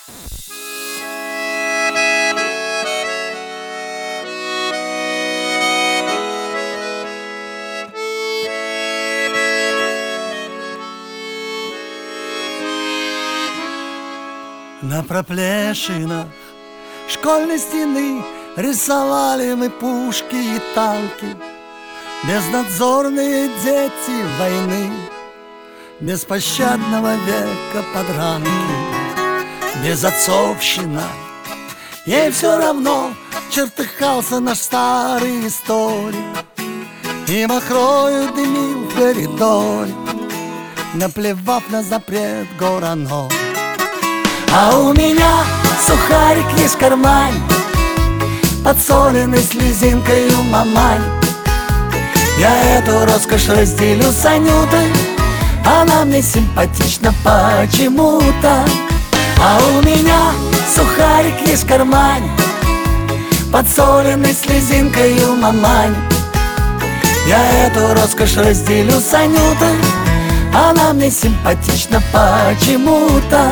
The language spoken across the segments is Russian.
На проплешинах школьной стены рисовали мы пушки и танки. Безнадзорные дети войны, беспощадного века подранки. Безотцовщина, ей все равно, чертыхался наш старый историк и махрою дымил в коридоре, наплевав на запрет Горанов. А у меня сухарик есть в кармане, подсоленный слезинкою мамань. Я эту роскошь разделю с Анютой, она мне симпатична почему-то. А у меня сухарик есть в кармане, подсоленный слезинкою мамань. Я эту роскошь разделю с Анютой, она мне симпатична почему-то.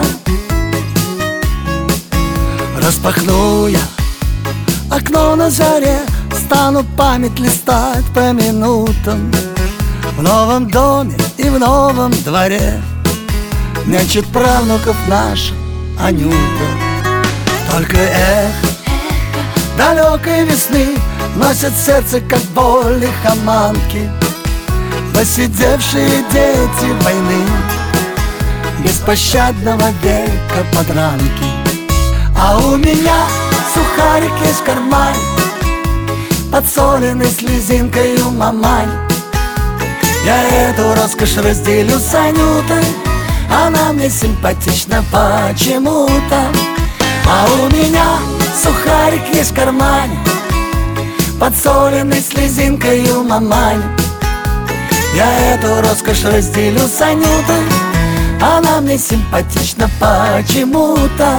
Распахну я окно на заре, стану память листать по минутам. В новом доме и в новом дворе нянчит правнуков наша Анюта. Только эхо далекой весны носят сердце, как боль лихоманки. Посидевшие дети войны, беспощадного века подранки. А у меня сухарик есть в кармане, подсоленный слезинкою мамань. Я эту роскошь разделю с Анютой, она мне симпатична почему-то. А у меня сухарик есть в кармане, подсоленный слезинкою мамань. Я эту роскошь разделю с Анютой, она мне симпатична почему-то.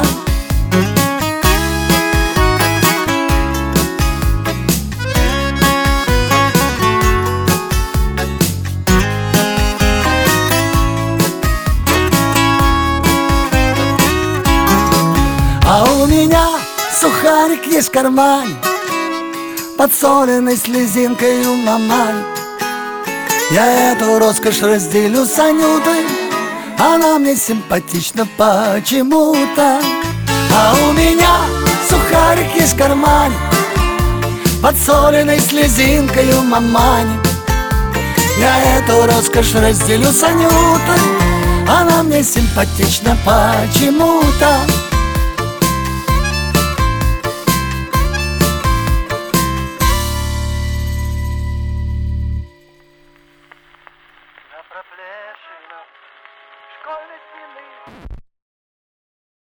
А у меня сухарик есть в кармане, подсоленный слезинкою мамань. Я эту роскошь разделю с Анютой, она мне симпатична почему-то. А у меня сухарик есть в кармане, подсоленный слезинкою мамань. Я эту роскошь разделю с Анютой, она мне симпатична почему-то.